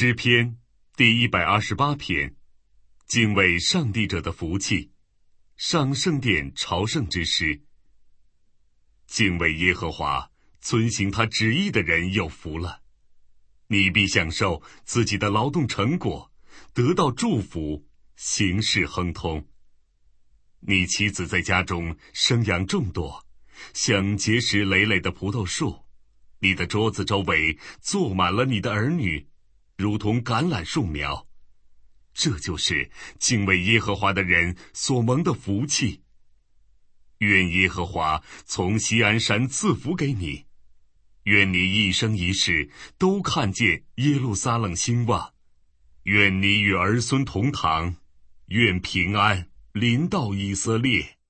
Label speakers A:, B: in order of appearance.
A: 诗篇第128篇，敬畏上帝者的福气，上圣殿朝圣之诗。敬畏耶和华，遵行他旨意的人有福了。你必享受自己的劳动成果，得到祝福，行事亨通。你妻子在家中生养众多，像结实累累的葡萄树，你的桌子周围坐满了你的儿女，如同橄榄树苗。这就是敬畏耶和华的人所蒙的福气。愿耶和华从锡安山赐福给你，愿你一生一世都看见耶路撒冷兴旺，愿你与儿孙同堂，愿平安临到以色列。